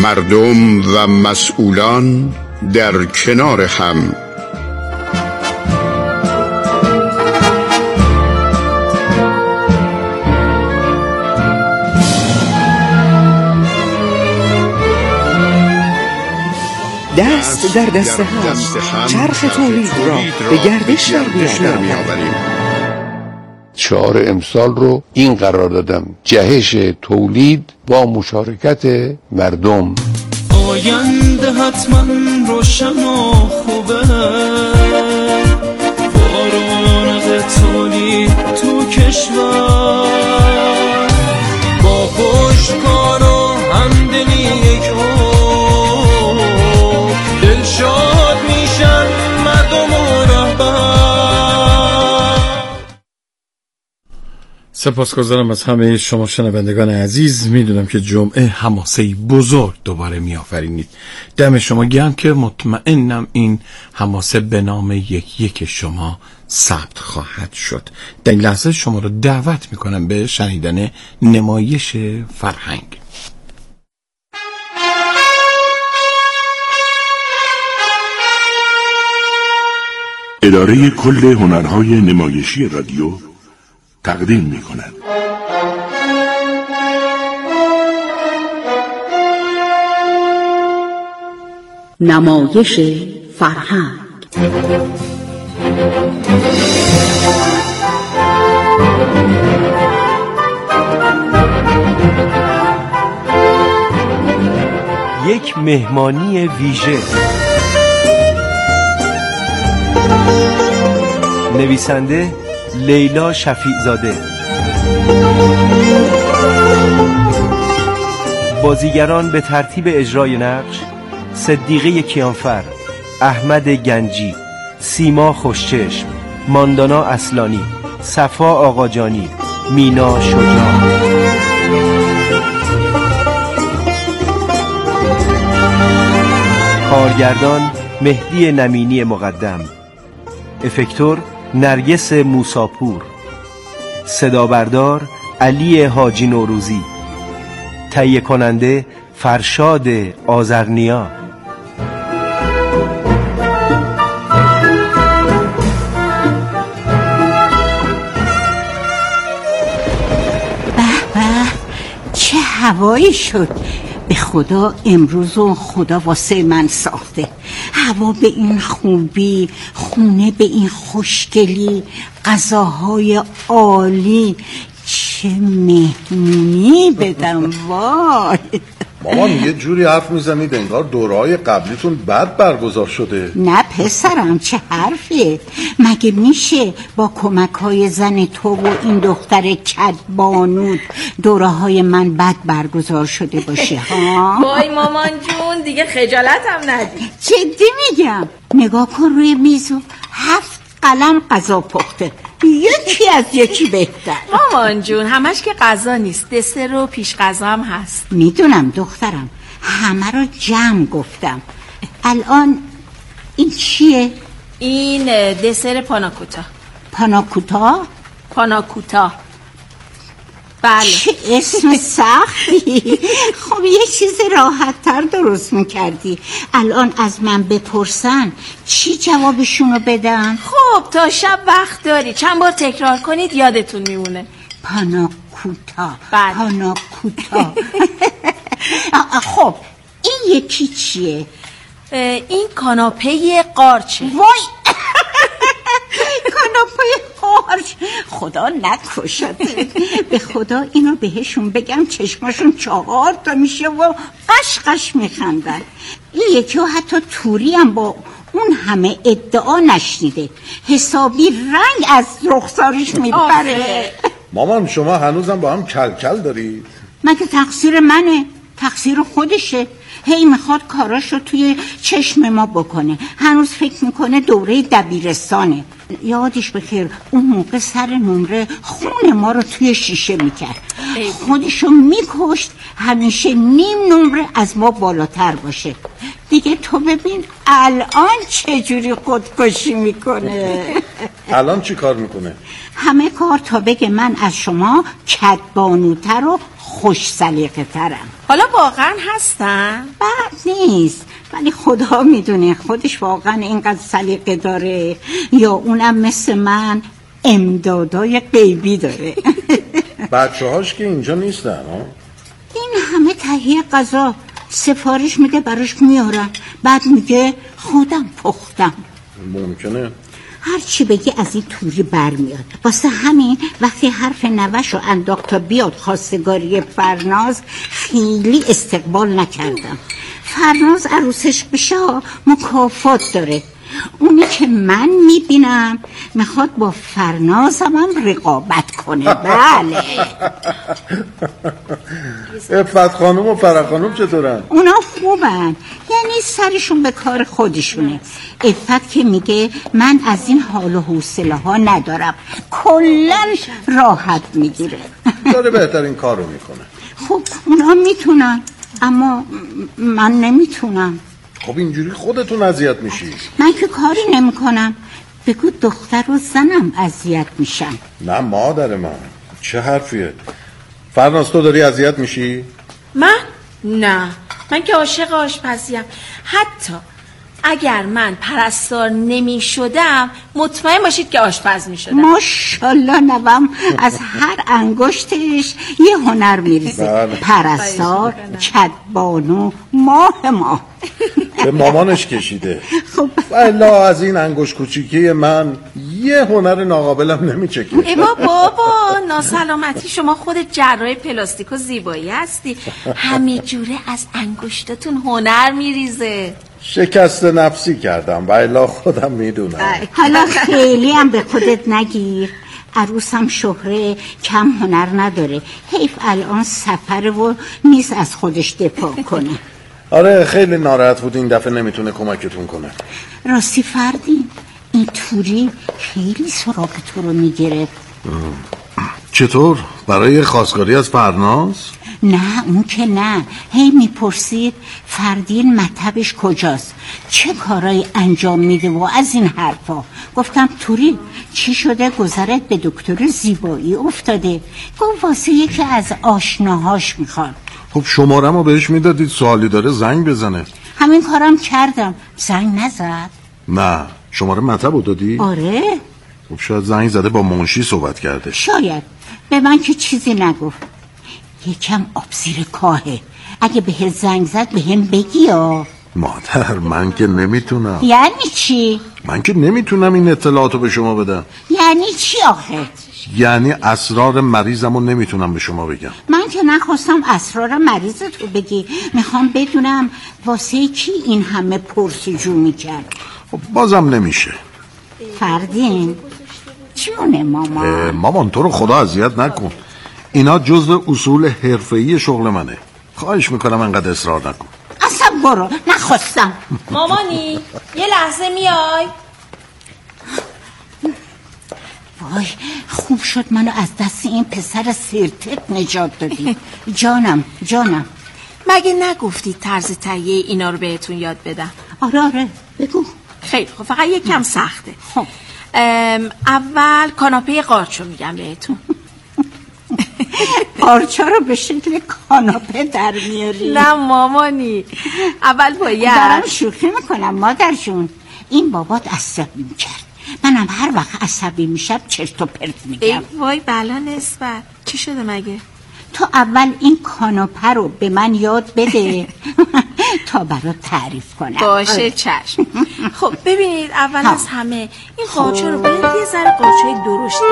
مردم و مسئولان در کنار هم. دست در دست هم چرخ تولید را به گردش در می‌آوریم. شعار امسال رو این قرار دادم: جهش تولید با مشارکت مردم. آینده حتما روشن و خوبه، با رونق تولید تو کشور، با پشتکار و همدلی یک دلشاد میشن مردم و رهبر. سپاسگزارم از همه شما شنوندگان عزیز. میدونم که جمعه حماسه‌ای بزرگ دوباره میآفرینید. دم شما گرم که مطمئنم این حماسه به نام یک شما ثبت خواهد شد. در این لحظه شما رو دعوت میکنم به شنیدن نمایش فرهنگ. اداره کل هنرهای نمایشی رادیو تقدیم می‌کند. نمایش فرهنگ. یک مهمانی ویژه. نویسنده لیلا شفیع‌زاده. بازیگران به ترتیب اجرای نقش: صدیقه کیانفر، احمد گنجی، سیما خوشچشم، ماندانا اصلانی، صفا آقاجانی، مینا شجاع. کارگردان مهدی نمینی مقدم، افکتور نرگس موساپور، صدابردار علی حاجی نوروزی، تهیه کننده فرشاد آذرنیا. به به چه هوایی شد. به خدا امروز و خدا واسه من ساخته. هوا به این خوبی، خونه به این خوشگلی، غذاهای عالی. چه مهمونی بدم وای. مامان یه جوری حرف میزنید انگار دوره‌های قبلیتون بد برگزار شده. نه پسرم چه حرفیه. مگه میشه با کمک‌های زن تو و این دختر کدبانود دوره‌های من بد برگزار شده باشه ها؟ وای مامان جون دیگه خجالت هم ندی. جدی میگم. نگاه کن روی میزو 7 قلم غذا پخته، یکی از یکی بهتر. مامان جون همش که غذا نیست، دسر و پیش غذا هم هست. میدونم دخترم، همه رو جمع گفتم. الان این چیه؟ این دسر پاناکوتا. پاناکوتا؟ پاناکوتا بله. چه اسم سختی. خب یه چیز راحت تر درست میکردی. الان از من بپرسن چی جوابشونو بدم؟ خب تا شب وقت داری، چند بار تکرار کنید یادتون میمونه. پاناکوتا. بله. پاناکوتا. خب این یکی چیه؟ این کاناپه قارچه. وای کاناپه قارچ، خدا نکشد. به خدا اینو بهشون بگم چشماشون 4 تا میشه و قشقش میخندن. این یکی حتی توری هم با اون همه ادعا نشنیده، حسابی رنگ از رخسارش میپره. مامان شما هنوزم با هم کلکل دارید؟ مگه تقصیر منه؟ تقصیر خودشه. هی میخواد کاراشو توی چشم ما بکنه. هنوز فکر میکنه دوره دبیرستانه. یادش بخیر اون موقع سر نمره خون ما رو توی شیشه میکرد. خودشو میکشت همیشه نیم نمره از ما بالاتر باشه. دیگه تو ببین الان چجوری خودکشی میکنه. الان چی کار میکنه؟ همه کار تا بگه من از شما کدبانوتر و خوش سلیقه ترم. حالا واقعا هستن؟ بد نیست، ولی خدا میدونه خودش واقعا اینقدر سلیقه داره یا اونم مثل من امدادای غیبی داره. بچه‌هاش که اینجا نیستن ها؟ این همه تهیه غذا سفارش میده براش میارم، بعد میگه خودم پختم. ممکنه هر چی بگی از این توری برمیاد. واسه همین وقتی حرف نوشو انداخت تا بیاد خواستگاری فرناز خیلی استقبال نکردم. فرناز عروسش بشه مکافات داره. اونی که من میبینم میخواد با فرنازم هم رقابت کنه. بله. عفت خانم و فرح خانم چطورن؟ اونا خوبن، یعنی سرشون به کار خودشونه. عفت که میگه من از این حال و حوصله ها ندارم، کلن راحت میگیره. داره بهترین کار رو میکنه. خب اونا میتونن اما من نمیتونم. خب اینجوری خودتون اذیت میشی. من که کاری نمیکنم. بگو دختر و زنم اذیت میشن. نه مادر من، چه حرفیه؟ فرناز تو داری اذیت میشی؟ من؟ نه، من که عاشق آشپزیم. حتی اگر من پرستار نمی شدم مطمئن باشید که آشپز می شدم. ماشالله نوام از هر انگشتش یه هنر میریزه. پرستار، کدبانو، ماه به مامانش کشیده. خب والا از این انگشت کوچیکی من یه هنر ناقابلم نمیچکه. ایوا بابا، ناسلامتی، شما خود جراح پلاستیک و زیبایی هستی، همه جوره از انگشتتون هنر میریزه. شکست نفسی کردم والا خودم میدونم. حالا خیلی هم به خودت نگیر. عروسم شهره کم هنر نداره. حیف الان سفره و نیست از خودش دفاع کنه. آره خیلی ناراحت بود این دفعه نمیتونه کمکتون کنه. راستی فردین، این توری خیلی سراغ تو رو میگرفت. چطور؟ برای خواستگاری از فرناز؟ نه اون که نه. هی میپرسید فردین مطبش کجاست، چه کارایی انجام میده و از این حرفا. گفتم توری چی شده؟ گذرت به دکتر زیبایی افتاده. گفت واسه یکی از آشناهاش میخواد. خب شماره‌مو بهش میدادید سوالی داره زنگ بزنه. همین کارم کردم، زنگ نزد. نه شماره مطبو دادی؟ آره. خب شاید زنگ زده با منشی صحبت کرده. شاید. به من که چیزی نگفت. یکم آب زیر کاهه. اگه به زنگ زد به هم بگی یا مادر من که نمیتونم. یعنی چی؟ من که نمیتونم این اطلاعاتو به شما بدم. یعنی چی آخه؟ یعنی اسرار مریضمو نمیتونم به شما بگم. من که نخواستم اسرار مریضتو بگی. میخوام بدونم واسه کی این همه پرسجو میکرد. خب بازم نمیشه. فردین جون مامان تو رو خدا اذیت نکن. اینا جزء اصول حرفه‌ای شغل منه. خواهش میکنم انقدر اصرار نکن. اصلا برو، نخواستم. مامانی یه لحظه میای؟ وای خوب شد منو از دست این پسر سیرتق نجات دادی. جانم. مگه نگفتید طرز تهیه اینا رو بهتون یاد بدم؟ آره بگو. خیلی خب، فقط یکم سخته. خب اول کاناپه قارچو میگم بهتون. قارچا رو به شکل کاناپه در میاری؟ نه مامانی، اول باید. دارم شوخی میکنم مادر جون. این بابات عصبی میکرد، منم هر وقت عصبی میشم چرت و پرت میگم. ای وای بلا نسبت. چی شده مگه؟ تو اول این کاناپه رو به من یاد بده تا برات تعریف کنم. باشه چشم. خب ببینید اول از همه این قارچه رو باید یه ذره قارچه درشتی.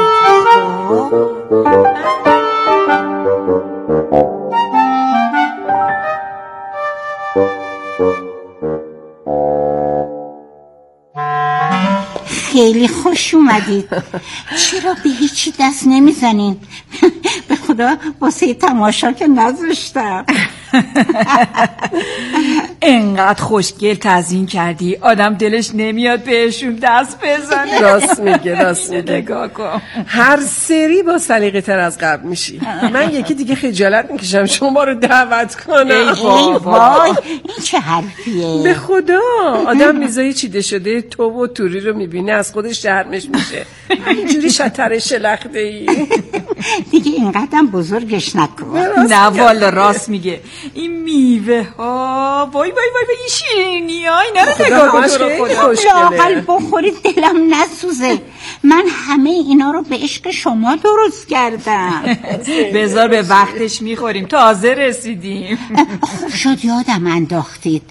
خیلی خوش اومدید. چرا به هیچی دست نمیزنین؟ به خدا واسه تماشا که نذاشتم. انقدر خوشگل تزیین کردی آدم دلش نمیاد بهشون دست بزنه. راست میگه نگاه کن، هر سری با سلیقه تر از قبل میشی. من یکی دیگه خجالت میکشم شما رو دعوت کنم. ای وای این چه حرفیه؟ به خدا آدم میزای چیده شده تو و توری رو میبینه از خودش شرمش میشه. اینجوری شطر شلخته ای. دیگه اینقدر بزرگش نکن. نه والا راست میگه. این میوه ها وای این شیرینی ها اینا رو نگاه کن تو رو خدا. لااقل بخورید دلم نسوزه. من همه اینا رو به عشق شما درست کردم. بذار به وقتش میخوریم، تازه رسیدیم. خوب شد یادم انداختید.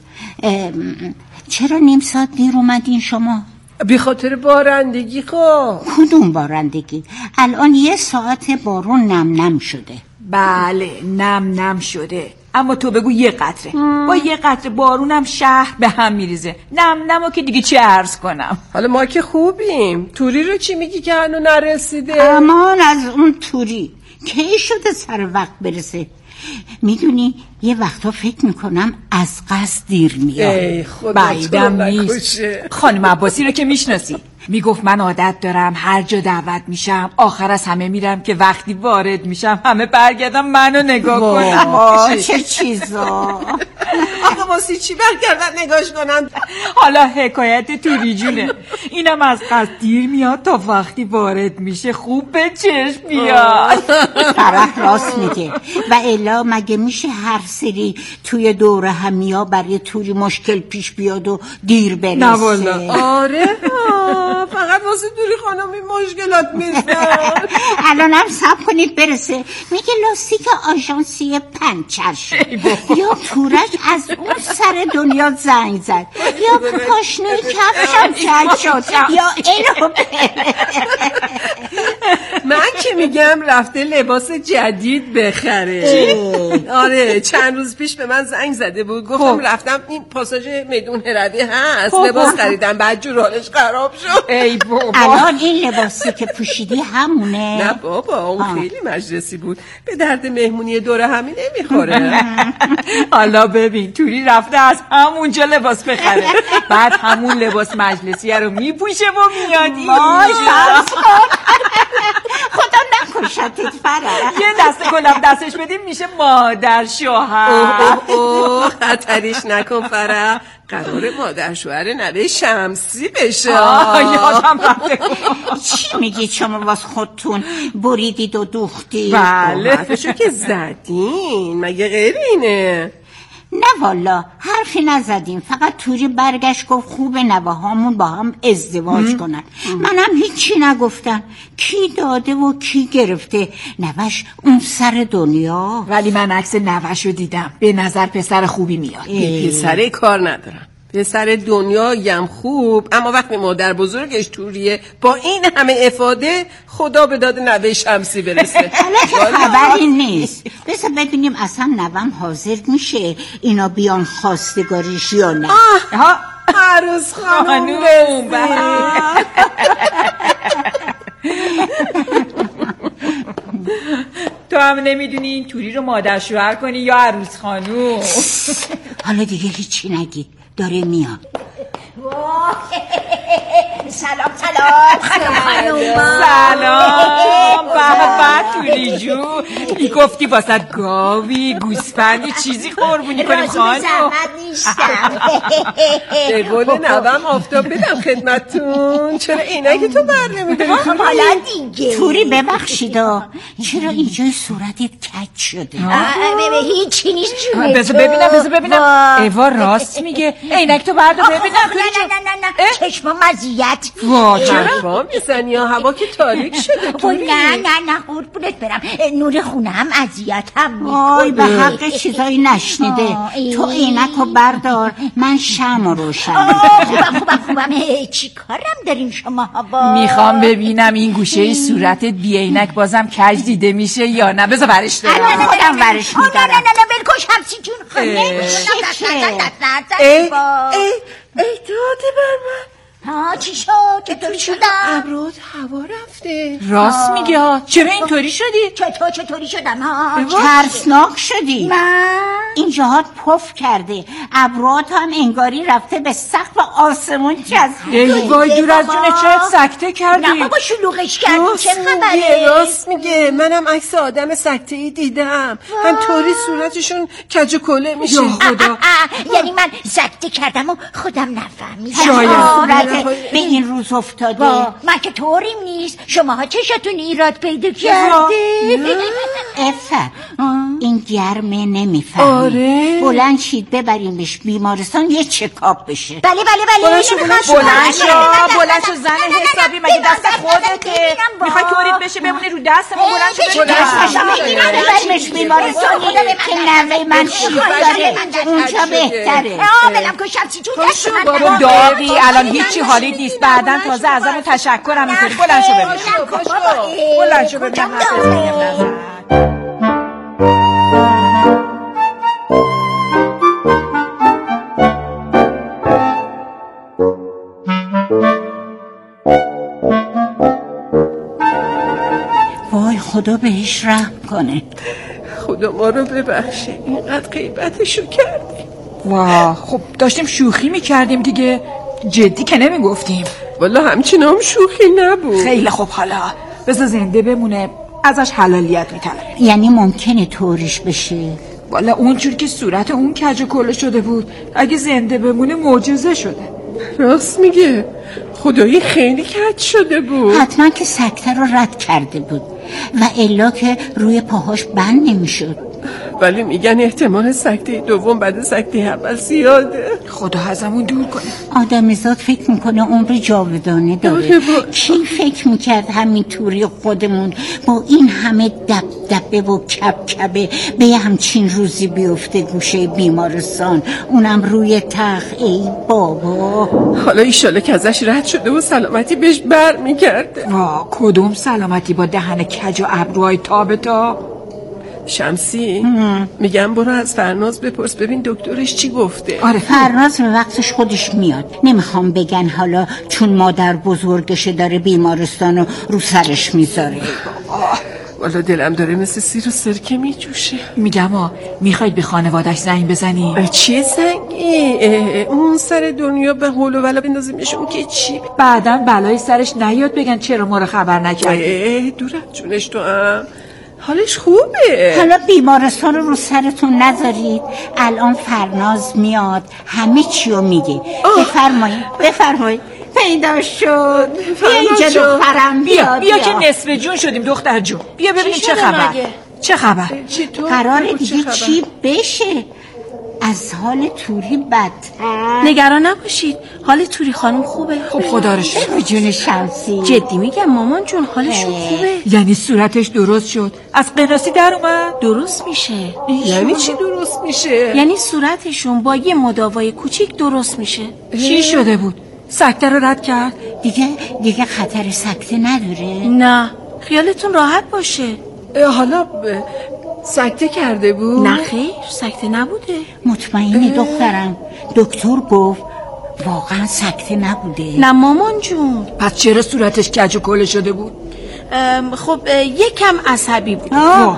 چرا نیم ساعت دیر اومدین شما؟ بی خاطر بارندگی. کدوم بارندگی؟ الان 1 ساعت بارون نم شده. بله نم شده، اما تو بگو 1 قطره. با 1 قطره بارونم شهر به هم میریزه. نمو که دیگه چی عرض کنم. حالا ما که خوبیم. توری رو چی میگی که هنو نرسیده؟ امان از اون توری کی شده سر وقت برسه. میدونی یه وقتا فکر میکنم از قصد دیر میاد. ای خدا بعیدم نیست. خانم عباسی رو که میشناسی، میگفت من عادت دارم هر جا دعوت میشم آخر از همه میرم که وقتی وارد میشم همه برگردم منو نگاه کنم. چه چیزا. آقا واسه چی برگردن نگاش کنن؟ حالا حکایت توری جونه. اینم از قصد دیر میاد تا وقتی وارد میشه خوب به چشم بیاد. فرح راست میگه. و الا مگه میشه هر سری توی دوره همیا برای توری مشکل پیش بیاد و دیر برسه؟ نه والا. آره فقط واسه توری خانم این مشکلات میزن. الان هم صبر کنید برسه. میگه لاستیک آژانسی پنچر شد، یا تورش از اون سر دنیا زنگ زد، یا پاشنه کفشم چک شد، یا اینو من که میگم رفته لباس جدید بخره. آره چند روز پیش به من زنگ زده بود، گفتم رفتم این پاساژ میدون هرده هست لباس خریدم، بعد جور حالش خراب شد. ای بابا الان این لباسی که پوشیدی همونه؟ نه بابا اون خیلی مجلسی بود، به درد مهمونی دوره همین نمیخوره. حالا ببین توری رفته از همونجا لباس بخره، بعد همون لباس مجلسی رو میپوشه و میاد اینجا. خدا نکشتت فرح. یه دست گلم دستش بدیم میشه مادر شوهر. خطریش نکن فرح، قرار مادر شوهر نوه شمسی بشه. یادم رفته. چی میگید شما واس خودتون بریدید و دوختید؟ بله حرفشو که زدین، مگه غیر اینه؟ نه والا حرفی نزدیم، فقط توری برگشت گفت خوب نوهامون با هم ازدواج کنن. منم هیچی نگفتم. کی داده و کی گرفته؟ نوش اون سر دنیا. ولی من عکس نوشو دیدم، به نظر پسر خوبی میاد. پسره کار ندارم، پسر دنیایم خوب، اما وقتی مادر بزرگش توریه با این همه افاده خدا به داد نوه شمسی برسه. حالا که خبری نیست، بذار ببینیم اصلا نوام حاضر میشه اینا بیان خواستگاریش یا نه. عروس خانوم تو هم نمیدونی این توری رو مادر شوهر کنی یا عروس خانوم. حالا دیگه هیچی نگی، داره میاد. سلام به توری جون، ای گفتی واسه گاوی گوسفندی چیزی قربونی کنیم خانم. زحمت نیستم. به قول نوام آفتاب بدم خدمتون. چرا اینایی که تو بر نمیداری؟ حالا دیگه توری ببخشیدا، چرا اینجای صورتت کج شده؟ هیچی نیست جونه. بذار ببینم. ایوا راست میگه. عینک تو بردار ببینم. نه چشما مزیت. چرا میزنی یا هوا که تاریک شده؟ نه قربونت برم، نور خونه هم اذیتم وای به حق چیزایی نشنیده. تو عینکو بردار، من شمع روشن. خوبم. چی کارم دارین شما هوا؟ میخوام ببینم این گوشه صورتت بی عینک بازم کج دیده میشه یا نه. بذار ورش دارم. خودم ورش میدارم. نه بلکش همسی جون. ای داده بر من. چی شد؟ چطوری شدم؟ ابرود هوا رفته. راست میگه ها. چرا اینطوری شدی؟ چطوری شدم؟ ترسناک شدی. من اینجاها پف کرده، ابروات هم انگاری رفته به سقف آسمون چسبیده. ای وای دور از جونه چرا سکته کردی؟ نه بابا شلوغش کردی چه خبره؟ راست میگه، منم عکس آدم سکته ای دیدم، همطوری صورتشون کج و کله میشه. خدا یعنی من سکته کردم و خودم نفهمیدم. شاید به این روز افتاده. من که طوریم نیست، شماها چشتون ایراد پیدا کرده. افت این گرمه نمیفهمی. آره بلند شید ببریمش بیمارستان یه چکاپ بشه. بله بلند شو زن حسابی، مگه دست خودته؟ میخوای طوریت بشه بمونی رو دستمون؟ بلند شو ببریمش بیمارستان که نوه من شیر داره اونجا بهتره. بلم کن شمسی جون دست من بابا داغی الان هیچی حالی نیست، بعداً تازه ازمون تشکرم میکنی. بلند شو ببینم. وای خدا بهش رحم کنه. خدا ما رو ببخشه، اینقدر غیبتشو کردیم. واه خب داشتیم شوخی میکردیم دیگه، جدی که نمیگفتیم. والا همچنان شوخی نبود. خیلی خوب، حالا بذار زنده بمونه، ازش حلالیت میطلبیم. یعنی ممکنه طوریش بشه؟ والا اونجور که صورت اون کج و کله شده بود، اگه زنده بمونه معجزه شده. راست میگه، خدایی خیلی کج شده بود. حتما که سکته رو رد کرده بود و الا که روی پاهاش بند نمیشد. ولی میگن احتمال سکته دوم بعد سکته اول زیاده. خدا ازمون دور کنه. آدمیزاد فکر میکنه عمر جاودانه داره. کی فکر میکرد همین توری خودمون با این همه دبدبه و کبکبه به همچین روزی بیفته گوشه بیمارستان، اونم روی تخت. ای بابا، حالا ایشاله که ازش رد شده و سلامتی بهش بر میگرده. کدوم سلامتی با دهن کج و ابروهای تا شمسی میگم برو از فرناز بپرس ببین دکترش چی گفته. آره فرناز به وقتش خودش میاد. نمیخوام بگن حالا چون مادر بزرگشه داره بیمارستانو رو سرش میذاره. والا دلم داره مثل سیر و سرکه میجوشه. میگم میخواید به خانوادش زنگ بزنی؟ چیه زنگی؟ اون سر دنیا به حول و ولا بندازیمشون که چی؟ بعداً بلای سرش نیاد بگن چرا ما رو خبر نکردی. دور از جونش تو هم حالش خوبه. حالا بیمارستان رو سرتون نذارید، الان فرناز میاد همه چیو میگه. بفرمایید پیدا شد. اینجا دخترم بیا که نصف جون شدیم دختر جون. بیا ببینیم چه خبر. قراره دیگه چی بشه؟ از حال توری بدتر. نگران نباشید، حال توری خانم خوبه. خب خدا رو شکر. جون شمسی جدی میگم مامان جون حالشون خوبه. یعنی صورتش درست شد، از قناسی در اومد؟ درست میشه. یعنی چی درست میشه؟ یعنی صورتشون با یه مداوای کوچیک درست میشه. چی شده بود؟ سکته رو رد کرد؟ دیگه خطر سکته نداره؟ نه خیالتون راحت باشه. حالا سکته کرده بود؟ نه خیر سکته نبوده. مطمئنی دخترم؟ دکتر گفت واقعا سکته نبوده. نه مامان جون. پس چرا صورتش کج و کله شده بود؟ خب یکم عصبی بود.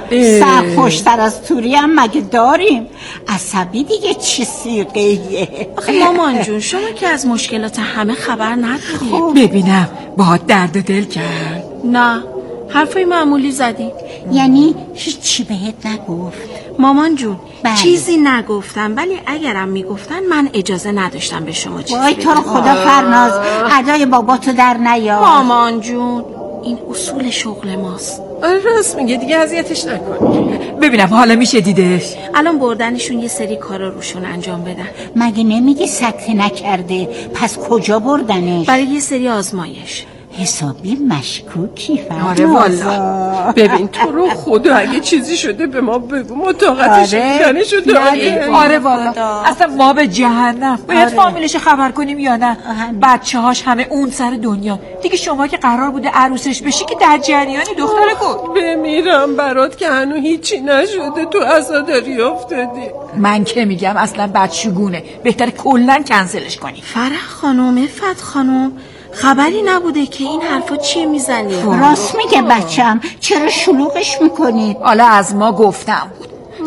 سرخوشتر از توری هم مگه داریم؟ عصبی دیگه چه سیغه‌ایه؟ آخه مامان جون شما که از مشکلات همه خبر ندارید. ببینم باهات درد دل کرد؟ نه حرفای معمولی زدی. یعنی هیچی بهت نگفت؟ مامان جون چیزی نگفتم، ولی اگرم میگفتن من اجازه نداشتم به شما چیزی وای تو رو خدا فرناز ادای باباتو در نیار. مامان جون این اصول شغل ماست. راست میگه، دیگه اذیتش نکنی. ببینم حالا میشه دیدش. الان بردنشون یه سری کارا روشون انجام بدن. مگه نمیگی سکته نکرده؟ پس کجا بردنش؟ برای یه سری آزمایش. حسابی مشکوکی فرناز. آره والا. ببین تو رو خدا اگه چیزی شده به ما بگو، ما طاقتش دیدنشو داریم. آره والا اصلا ما به جهنم باید فامیلش خبر کنیم یا نه؟ بچه‌هاش همه اون سر دنیا دیگه. شما که قرار بوده عروسش بشی که در جریانی دختر گفت بمیرم برات که هنو هیچی نشده، تو عزاداری افتادی. من که میگم اصلا بدشگونه، بهتره کلا کنسلش کنی. فرح خانم، افت خانم، خبری نبوده که این حرفا چیه میزنی؟ راست میگه بچم، چرا شلوغش میکنید؟ حالا از ما گفتم بود.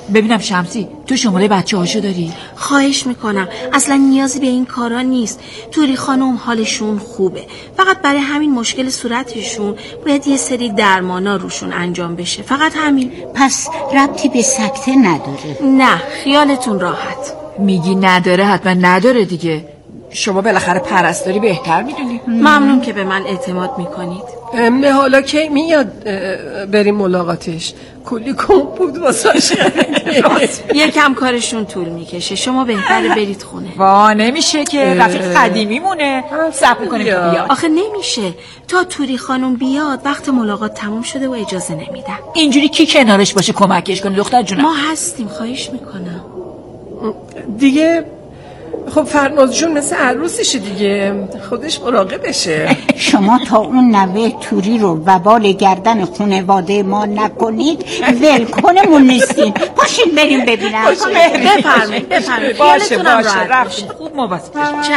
ببینم شمسی، تو شماره بچه هاشو داری؟ خواهش میکنم، اصلا نیازی به این کارا نیست. توری خانم حالشون خوبه، فقط برای همین مشکل صورتشون باید یه سری درمانا روشون انجام بشه، فقط همین. پس ربطی به سکته نداره؟ نه، خیالتون راحت. میگی نداره، حتما نداره دیگه. شما بالاخره پرستاری بهتر میدونی. ممنون که به من اعتماد میکنید. حالا کی میاد بریم ملاقاتش؟ کلی کم بود واسش. یکم کارشون طول میکشه، شما بهتره برید خونه. وا نمیشه که رفیق قدیمی مونه. صبر میکنیم که بیاد. آخه نمیشه، تا توری خانم بیاد وقت ملاقات تموم شده و اجازه نمیدم. اینجوری کی کنارش باشه کمکش کنه دختر جونم؟ ما هستیم، خواهش میکنم. دیگه خب فرناز جون مثل عروسشه دیگه، خودش مراقبشه. شما تا اون نوه توری رو وبال گردن خانواده ما نکنید ولکنمون نیستین. پاشین بریم ببینم. بفرمایید باشه رفت خوب مواظب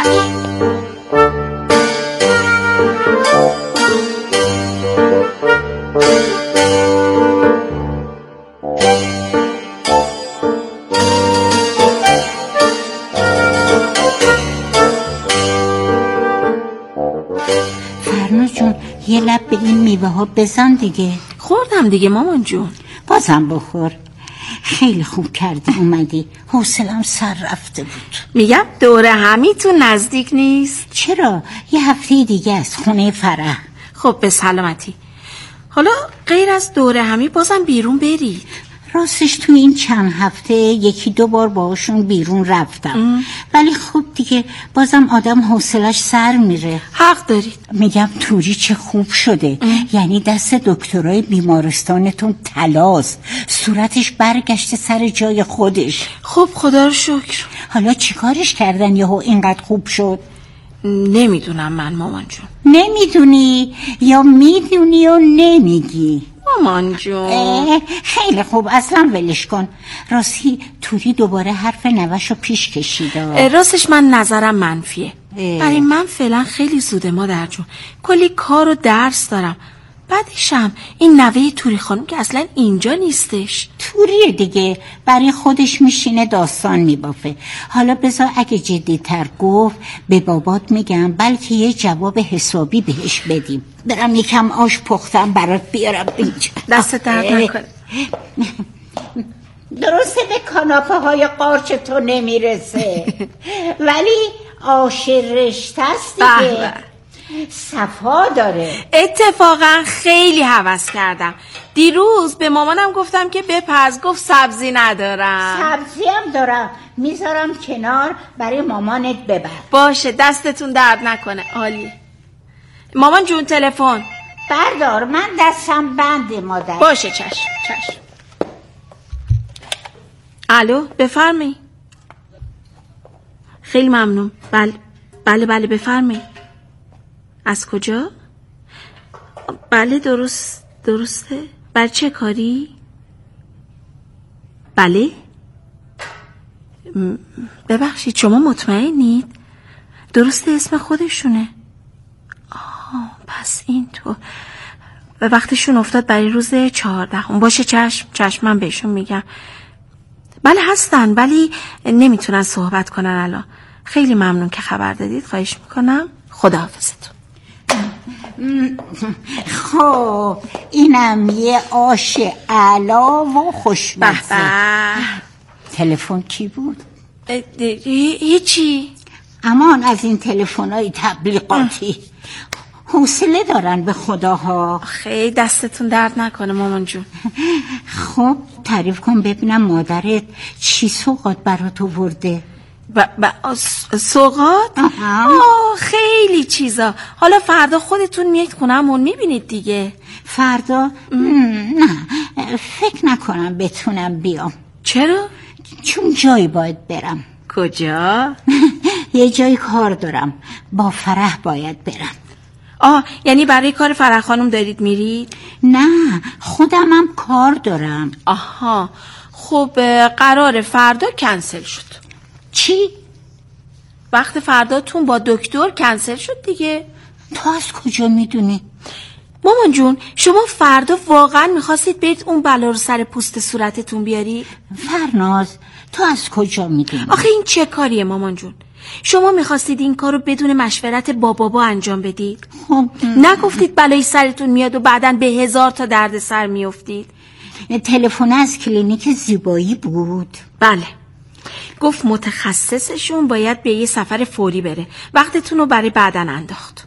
یه لب به این میوه ها بزن دیگه. خوردم دیگه مامان جون. بازم بخور. خیلی خوب کردی اومدی، حوصله‌ام سر رفته بود. میگم دوره همیتون نزدیک نیست؟ چرا؟ یه هفته دیگه از خونه فرح. خب به سلامتی. حالا غیر از دوره همی بازم بیرون برید؟ راستش تو این چند هفته یکی دو بار باهاشون بیرون رفتم ولی خب دیگه بازم آدم حوصلش سر میره. حق دارید. میگم توری چه خوب شده. یعنی دست دکترای بیمارستانتون طلاست، صورتش برگشته سر جای خودش. خب خدا رو شکر. حالا چیکارش کردن یهو اینقدر خوب شد؟ نمیدونم من مامان جون. نمیدونی یا میدونی و نمیگی؟ مامان جون خیلی خوب، اصلا ولش کن. راستی توری دوباره حرف نوشو پیش کشیده. راستش من نظرم منفیه. برای من فعلا خیلی زوده مادر جون، کلی کار و درس دارم. بعدشم این نوه توری خانم که اصلا اینجا نیستش. توریه دیگه، برای خودش میشینه داستان میبافه. حالا بذار اگه جدی‌تر گفت به بابات میگم، بلکه یه جواب حسابی بهش بدیم. برم یکم آش پختم برات بیارم اینجا. دست درد نکنه. درسته به کاناپه های قارچ تو نمیرسه ولی آش رشته است دیگه، صفا داره. اتفاقا خیلی هوس کردم. دیروز به مامانم گفتم که بپز، گفت سبزی ندارم. سبزی هم دارم، میذارم کنار برای مامانت ببر. باشه دستتون درد نکنه. عالی. مامان جون تلفن بردار، من دستم بنده مادر. باشه چشم. الو بفرمایید. خیلی ممنون. بله بفرمایید. از کجا؟ بله درسته. بر چه کاری؟ بله ببخشید شما مطمئنید؟ درسته اسم خودشونه؟ پس این تو به وقتشون افتاد برای روز 14. باشه چشم من بهشون میگم. بله هستن ولی نمیتونن صحبت کنن الان. خیلی ممنون که خبر دادید. خواهش میکنم. خداحافظتون. خب اینم یه آش علا و خوشمزه. تلفن کی بود؟ هیچی. امان از این تلفن‌های تبلیغاتی. حوصله دارن به خداها. خیلی دستتون درد نکنه مامان جون. خب تعریف کن ببینم مادرت چی سوغات برات آورده. سوغات؟ خیلی چیزا. حالا فردا خودتون میایید خونمون میبینید دیگه. فردا؟ نه فکر نکنم بتونم بیام. چرا؟ چون جایی باید برم. کجا؟ یه جای کار دارم، با فرح باید برم. یعنی برای کار فرح خانم دارید میرید؟ نه خودمم کار دارم. آها خب قرار فردا کنسل شد. چی؟ وقت فرداتون با دکتر کنسل شد دیگه. تو از کجا میدونی؟ مامان جون شما فردا واقعا میخواستید برید اون بلا رو سر پوست صورتتون بیاری؟ فرناز تو از کجا میدونی؟ آخه این چه کاریه مامان جون؟ شما میخواستید این کارو بدون مشورت با بابا انجام بدید؟ نگفتید بلایی سرتون میاد و بعداً به 1000 تا درد سر میافتید؟ تلفن از کلینیک زیبایی بود. بله، گفت متخصصشون باید به یه سفر فوری بره، وقتتون رو برای بعداً انداخت.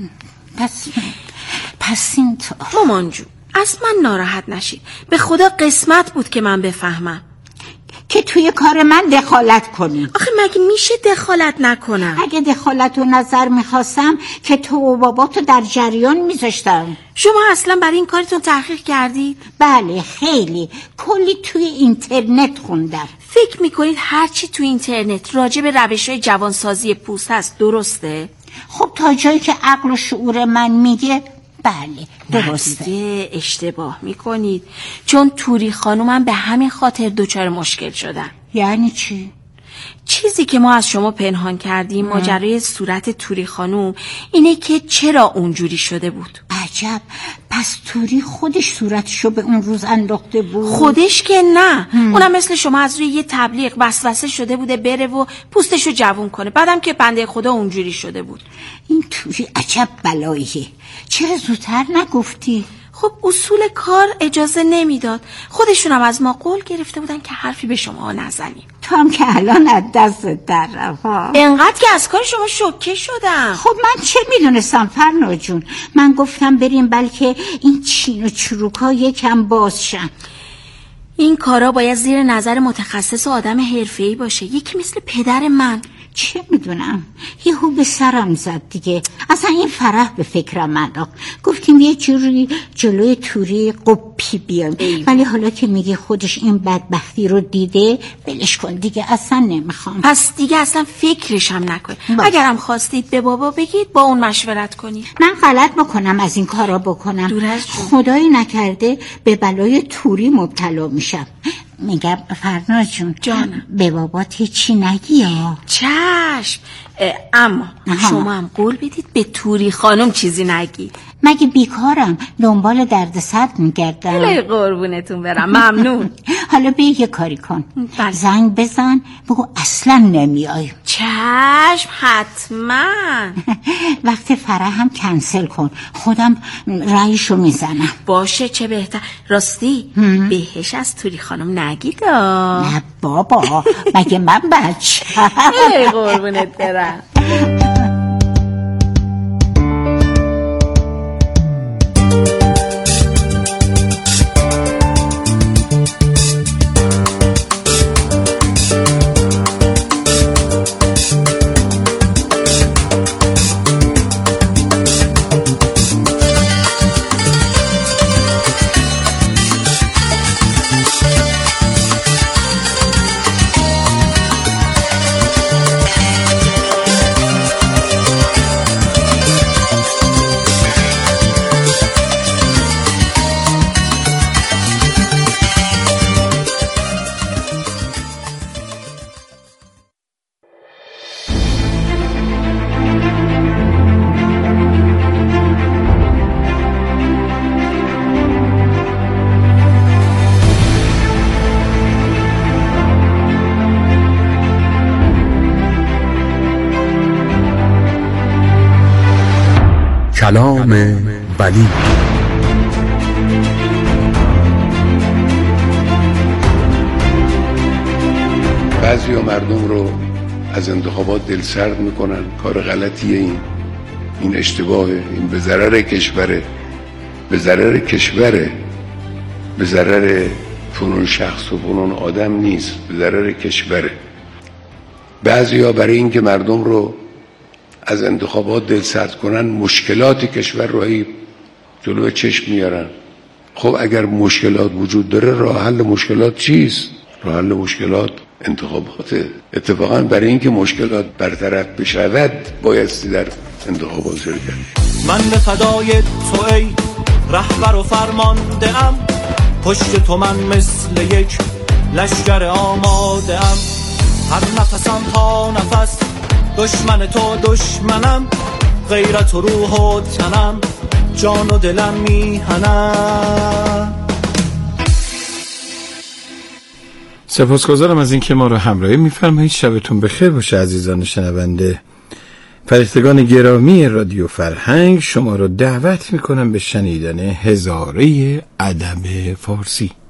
پس این تو مامان جون اصلا ناراحت نشید، به خدا قسمت بود که من بفهمم که توی کار من دخالت کنی. آخه مگه میشه دخالت نکنم؟ اگه دخالت و نظر میخواستم که تو و باباتو در جریان میذاشتم. شما اصلا برای این کارتون تحقیق کردید؟ بله خیلی، کلی توی اینترنت خوندم. فکر میکنید هرچی توی اینترنت راجع به روش‌های جوانسازی پوست هست درسته؟ خب تا جایی که عقل و شعور من میگه بله درسته. دیگه اشتباه میکنید، چون توری خانومم به همین خاطر دچار مشکل شدن. یعنی چی؟ چیزی که ما از شما پنهان کردیم ماجرای صورت توری خانوم اینه که چرا اونجوری شده بود. عجب، پس توری خودش صورتشو به اون روز انداخته بود؟ خودش که نه، اونم مثل شما از روی یه تبلیغ وسوسه شده بوده بره و پوستشو جوون کنه، بعدم که بنده خدا اونجوری شده بود. این توری عجب بلاییه، چرا زودتر نگفتی؟ خب اصول کار اجازه نمیداد، خودشونم از ما قول گرفته بودن که حرفی به شما نزنیم. تو هم که الان از دست در رفت انقدر که از کار شما شوکه شدم. خب من چه میدونستم فرنا جون، من گفتم بریم بلکه این چین و چروکا یکم بازشن. این کارا باید زیر نظر متخصص و آدم حرفه‌ای باشه، یکی مثل پدر من. چه میدونم، یهو به سرم زد دیگه. اصلا این فرح به فکرم انداخت، گفتیم یه جوری جلوی توری قپی بیام، ولی حالا که میگه خودش این بدبختی رو دیده ولش کن دیگه، اصلا نمیخوام. پس دیگه اصلا فکرش هم نکن. اگرم خواستید به بابا بگید با اون مشورت کنید. من غلط بکنم از این کارا بکنم، خدایی نکرده به بلای توری مبتلا میشم. میگم فرناز جون به بابات هیچی نگی یا؟ چشم، اما شما هم قول بدید به توری خانم چیزی نگی. مگه بیکارم دنبال درد سر میگردم؟ بله قربونتون برم، ممنون. حالا بیا یه کاری کن، زنگ بزن بگو اصلا نمیای. چشم حتما. وقت فرح هم کنسل کن، خودم رایشو میزنم. باشه چه بهتر. راستی بهش از توری خانم نگید. نه بابا، مگه من بچه؟ قربونت برم. کلام ولی. بعضی مردم رو از انتخابات دلسرد میکنن، کار غلطیه این اشتباهه، این به ضرر کشوره، به ضرر کشوره، به ضرر فلان شخص و فلان آدم نیست، به ضرر کشوره. بعضیا برای اینکه مردم رو از انتخابات دلسرد کنن مشکلات کشور رو جلو چشم میارن. خب اگر مشکلات وجود داره راه حل مشکلات چیست؟ راه حل مشکلات انتخاباته. اتفاقا برای اینکه مشکلات برطرف بشود بایستی در انتخابات شرکت. من به فدای تو ای رهبر و فرمانده ام، پشت تو من مثل یک لشکر آماده ام، هر نفسم تا نفس دشمن تو دشمنم، غیرت و روح و تنم جان و دلم میهنم. سپاسگزارم از اینکه ما رو همراهی می‌فرمایید. شبتون بخیر باشه عزیزان شنونده. فرشتگان گرامی رادیو فرهنگ شما رو دعوت میکنم به شنیدن هزاره ادب فارسی.